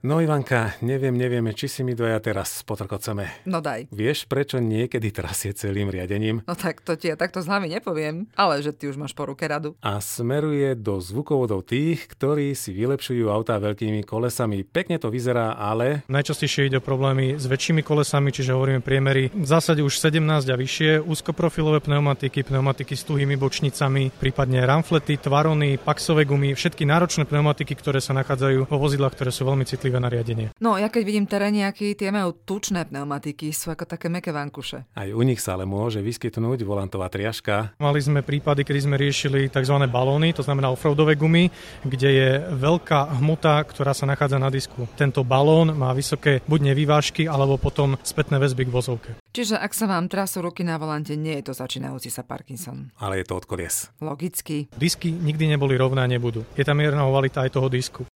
No Ivanka, nevieme, či si mi doja teraz potrkoceme. No daj. Vieš, prečo niekedy trasie celým riadením? No tak to ti ja takto z hlavy nepoviem, ale že ty už máš po ruke radu. A smeruje do zvukovodov tých, ktorí si vylepšujú autá veľkými kolesami. Pekne to vyzerá, ale... Najčastejšie ide o problémy s väčšími kolesami, čiže hovoríme priemery v zásade už 17 a vyššie, úzkoprofilové pneumatiky s tuhými bočnicami, prípadne ramflety, tvarony, paxové gumy, všetky náročné pneumatiky, ktoré sa nachádzajú vo vozidlách, ktoré sú veľmi citlivé na riadenie. No, ja keď vidím teréniaky, tie majú tučné pneumatiky, sú ako také mäkké vankuše. Aj u nich sa ale môže vyskytnúť volantová triažka. Mali sme prípady, kedy sme riešili tzv. Balóny, to znamená offroadové gumy, kde je veľká hmota, ktorá sa nachádza na disku. Tento balón má vysoké buď nevyvážky, alebo potom spätné väzby k vozovke. Čiže ak sa vám trasú ruky na volante, nie je to začínajúci sa Parkinson. Ale je to od kolies. Logicky. Disky nikdy neboli rovné a nebudú. Je tam mierna ovalita aj toho disku.